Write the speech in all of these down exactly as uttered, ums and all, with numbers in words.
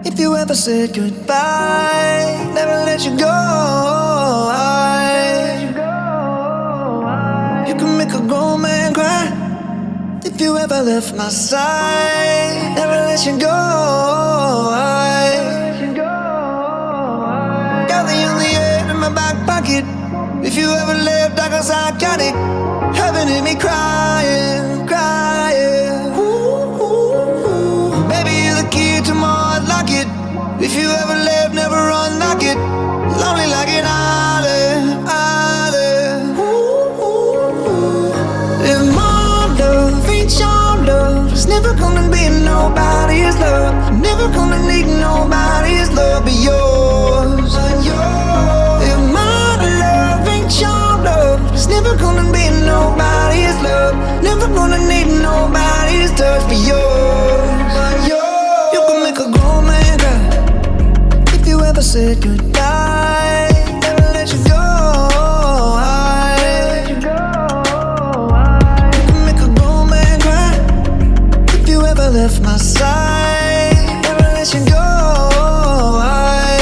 If you ever said goodbye, never let you go. I, you can make a grown man cry. If you ever left my side, never let you go. I, got the only air in my back pocket. If you ever left, I guess I got it. Heaven hit me crying, crying. Ooh, ooh, ooh. Baby, you're the key to my heart, lock it. If you ever left, never unlock it. Lonely like an island, island. Ooh, ooh, ooh. If my love ain't your love, it's never gonna be nobody's love. Never gonna need nobody's love but yours, but yours. If my love ain't your love, it's never gonna be nobody's love. Never gonna need nobody's touch but yours, but yours. You can make a grown man cry. If you ever said goodbye, never let you go. I, you can make a grown man cry. If you ever left my side, never let you go. I,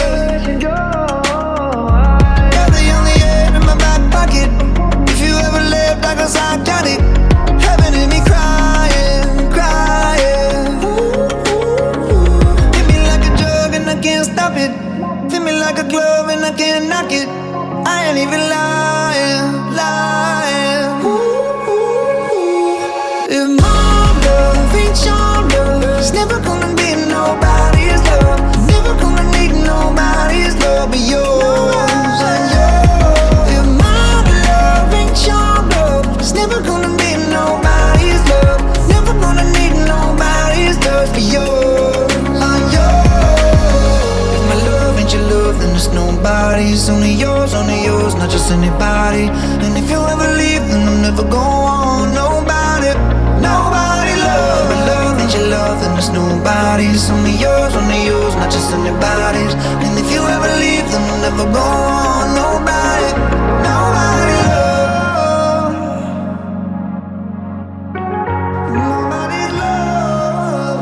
got the only air in my back pocket. If you ever left, I guess I got it. Heaven hit me crying, crying. Ooh, ooh, ooh. Hit me like a drug and I can't stop it. Fit me like a glove and I can't knock it. I ain't even lying, lying. Ooh, ooh, ooh. If my love ain't your love, it's never gonna be nobody's love. Never gonna need nobody's love but yours, and yours. If my love ain't your love, it's never gonna be nobody's love. Never gonna need nobody's touch but yours, and yours. If my love ain't your love, then it's nobody's. Only yours, only yours, not just anybody. And if you ever leave, then I'm never going. Nobody, nobody love. If my love ain't your love, then it's nobody's. Only yours, only yours, not just anybody's. And if you ever leave, then I'm never going. Nobody, nobody love. Nobody's love.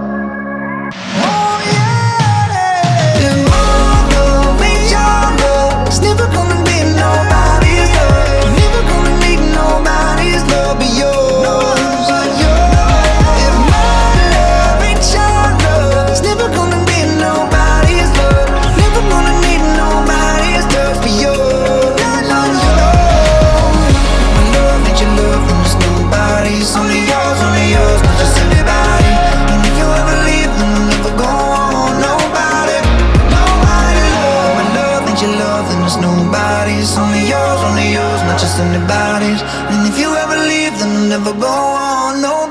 Oh yeah. If my love ain't your love, it's never gonna be nobody's love. Never gonna need nobody's love but yours, but yours. If my love ain't your love, it's never gonna be nobody's love. Never gonna need nobody's touch but yours, but yours. My love ain't your love, then it's nobody's. Only yours, only yours, not just anybody. And if you ever leave, then I'm never going. Nobody, nobody love. My love ain't your love, then it's nobody's. Only yours, only yours, not just anybody's. And if you ever leave, then I'm never going. Nobody.